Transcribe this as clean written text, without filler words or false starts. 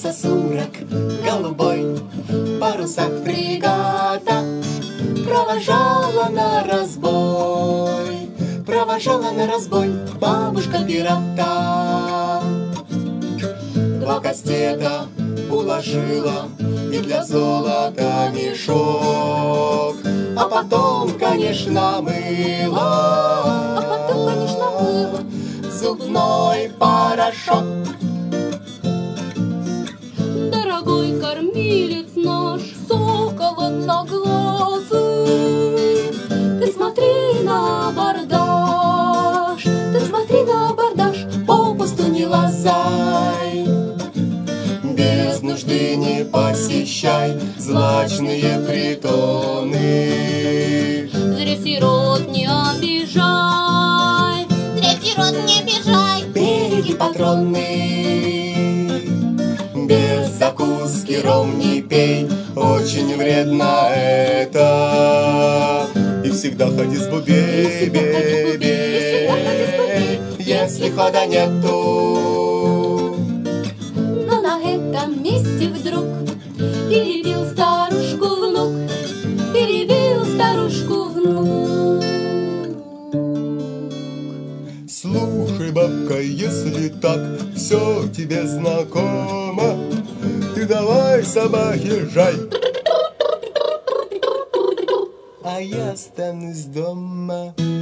Сгущается сумрак голубой, в парусах фрегата провожала на разбой, провожала на разбой бабушка пирата. Два кастета уложила и для золота мешок, а потом, конечно, мыло, зубной порошок. Дорогой кормилец наш, сокол одноглазый, ты смотри на абордаж, ты смотри на абордаж, Попусту не лазай, без нужды не посещай злачные притоны. зря сирот не обижай, зря сирот не обижай. Береги патроны, без закуски ром не пей, очень вредно это. И всегда ходи с бубей, если хода нету. Но на этом месте вдруг перебил старушку внук, перебил старушку внук. Слушай, бабка, если так все тебе знакомо, ты давай собаке жай, а я останусь дома.